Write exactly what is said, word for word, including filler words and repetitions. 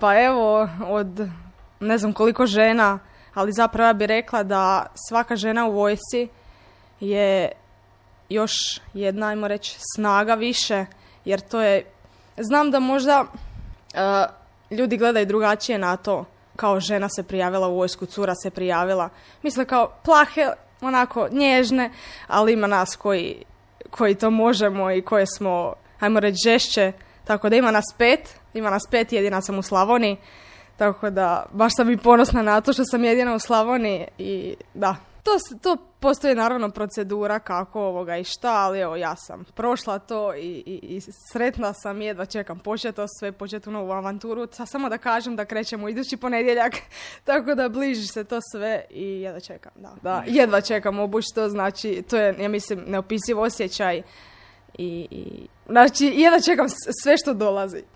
Pa evo, od ne znam koliko žena, ali zapravo ja bih rekla da svaka žena u vojsci je još jedna, ajmo reći, snaga više, jer to je, znam da možda uh, ljudi gledaju drugačije na to, kao žena se prijavila u vojsku, cura se prijavila, misle kao plahe, onako nježne, ali ima nas koji, koji to možemo i koje smo, ajmo reći, žešće, tako da ima nas pet, ima nas pet, jedina sam u Slavoniji, tako da baš sam i ponosna na to što sam jedina u Slavoniji i da, to, to postoji naravno procedura kako ovoga i šta, ali evo ja sam prošla to i, i, i sretna sam, jedva čekam početi to sve, početi u novu avanturu, samo da kažem da krećemo idući ponedjeljak, tako da bliži se to sve i jedva čekam, da, da jedva čekam obući to, znači to je, ja mislim, neopisiv osjećaj i, i znači jedva čekam sve što dolazi.